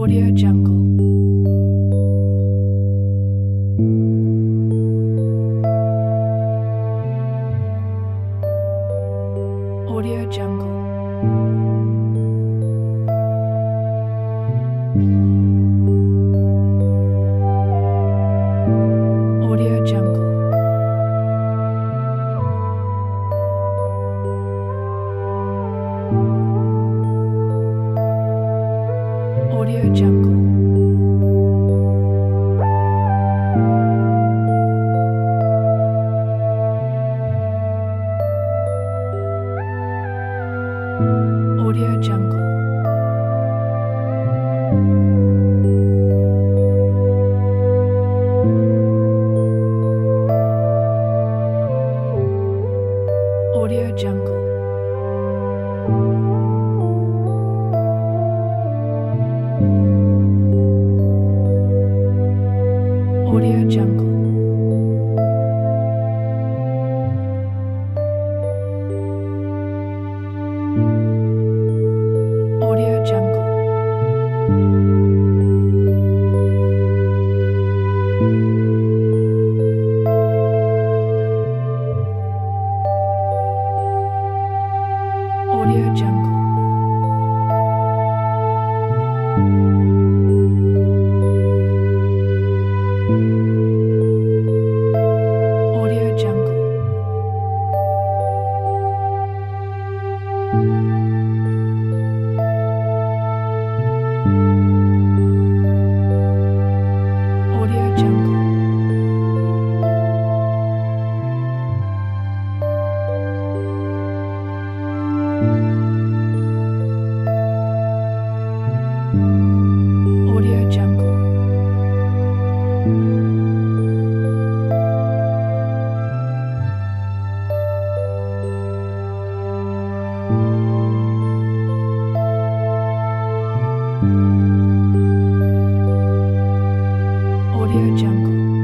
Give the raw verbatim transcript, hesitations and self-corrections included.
Audio Jungle. Audio Jungle. Audio Jungle. Audio Jungle. Audio Jungle. Audio Jungle. Audio Jungle. Audio Jungle. Audio Jungle. Audio Jungle. Audio Jungle. Audio Jungle. Audio Jungle.